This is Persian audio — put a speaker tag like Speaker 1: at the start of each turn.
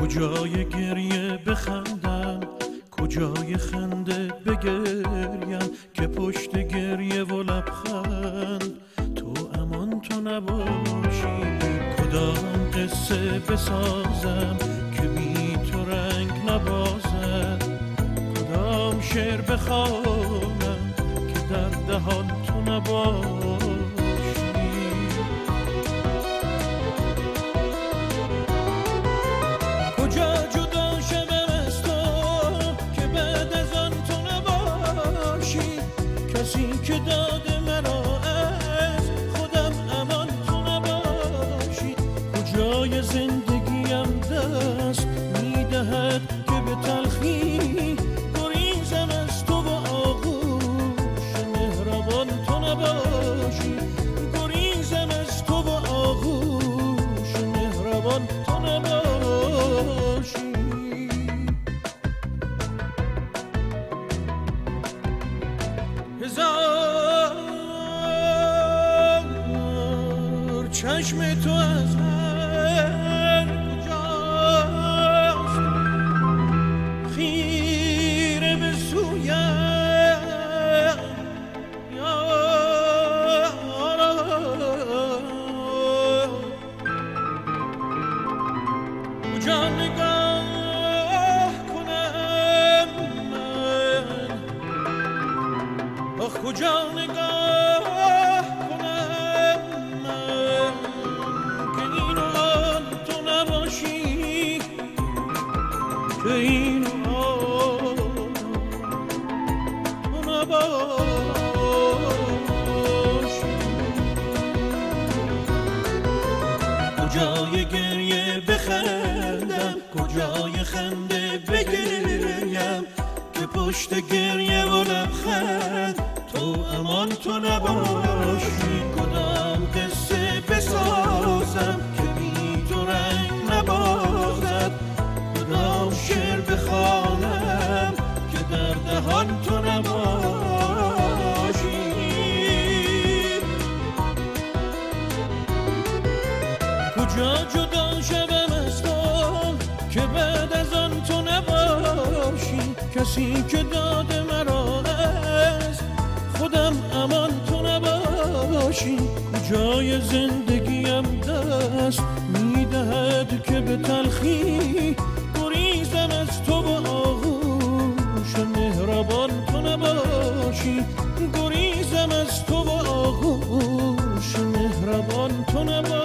Speaker 1: کجای گریه بخندم، کجای خنده بگریم، که پشت گریه و لبخند تو امان تو نباشی. کدام قصه بسازم که بی تو رنگ نبازد، کدام شعر بخوانم که در دهان تو نباشی. کجا جدا شوم از تو که بعد از آن تو نباشی، کسی که داده مرا از خودم امان تو نباشی. کجای زندگیم دست میدهد که به تلخی گریزم از تو و آغوش مهربان تو نباشی. گریزم از تو و آغوش مهربان تو نباشی. هزار چشم تو از هر کجاست، خیره به سویم کجا نگاه کنم من، آخ کجا نگاه کنم من که این و آن تو نباشی، که این و آن تو نباشی. کجای گریه بخندم، کجای خنده بگریم، که پشت گریه و لبخند تو امان تو نباشی. کدام قصه بسازم که بی تو رنگ نبازد، کدام شعر بخوانم که در دهان تو نباشی. کجا جدا شوم از تو که بعد از آن تو نباشی، کسی که داده مرا از خودم امان تو نباشی. کجای زندگیم دست میدهد که به تلخی گریزم از تو و آغوش مهربان تو نباشی. گریزم از تو و آغوش مهربان تو نباشی.